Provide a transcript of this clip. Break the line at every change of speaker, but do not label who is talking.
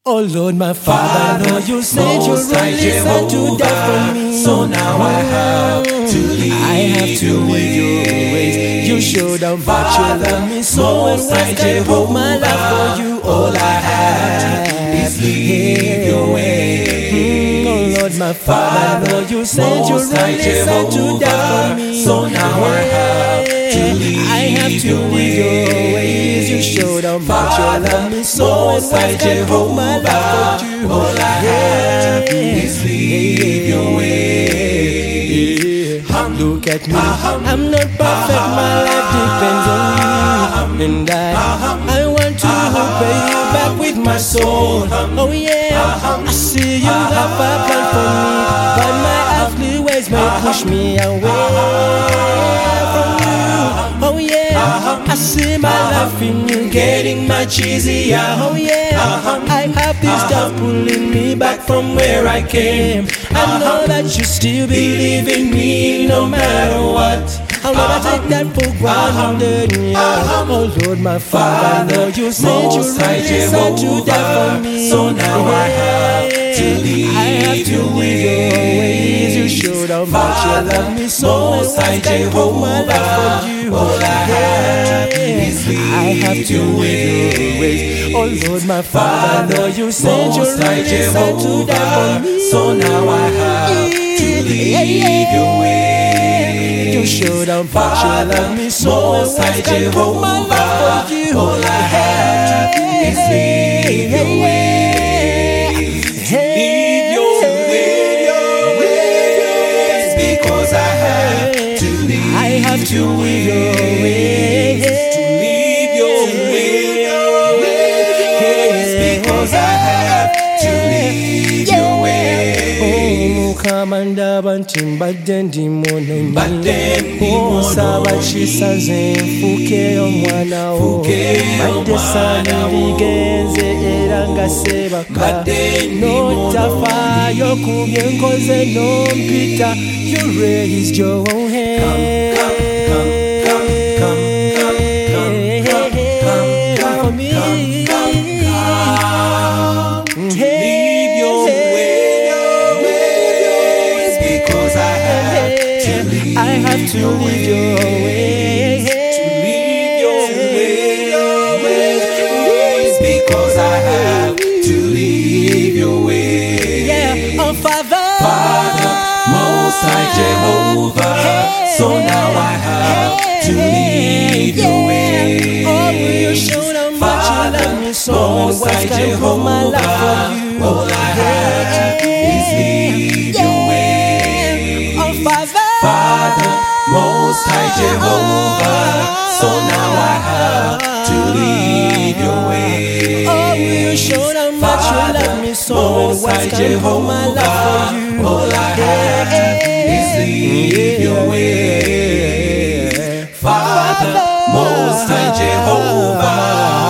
Oh Lord, my Father, I know you said your only Son to die for me.
So now I have to leave
your ways. You showed how much you love me, so
Most High
I put my life for you.
All I have is leave your way.
Oh Lord, my Father, I know you said your
Most High
only Son to die for me.
So now I have to leave your
ways. You showed how much you love me, so
Most High
I put my life for you.
All I have is leave your way.
Look at me, I'm not perfect, my life depends on you. And I want to pay you back with my soul. Oh yeah, I see you have a plan for me, but my earthly ways may push me away from you. Oh yeah, I see my life in you getting much easier. Oh yeah, I have this doubt pulling me back from where I came. I know that you still believe in me no matter what. I'll never take that for granted. Oh Lord, my Father, I know you said you really said to die for me.
So now I have to leave your
ways. You showed how much you love me, so
Most High Jehovah, all I have is leave your ways.
Oh Lord, my Father, I know you said you
Most High
really said to die for me.
So now I have to leave your way.
You showed how much you love me, so
Most High Jehovah, all I have is leave your way. Leave your ways, because I have to leave.
I have to leave your ways.
To leave your ways, because I have to leave your ways.
Mukamanda bantimbadde ndi munonyi
Badde ndi munonyi.
osaba kisaze nfuukeyo omwana wo badde sandirigenze era nga sebaka
Badde ndi
notafaayo ku bye nkoze nompita you raised your own hand for me.
Leave your ways, because I have to leave.
I have to leave your way.
To leave your ways, because I have to leave your way.
Yeah, oh Father,
Most High Jehovah, so now I have to leave your way.
Oh, you showed how much you love me, so
Most High
Jehovah, my life for you.
all I have is leave your way.
Oh Father,
Most High Jehovah, so now I have to leave your way.
oh, you showed how much you love me, so
Most High Jehovah, all I have is leave your way. Father, Most High Jehovah,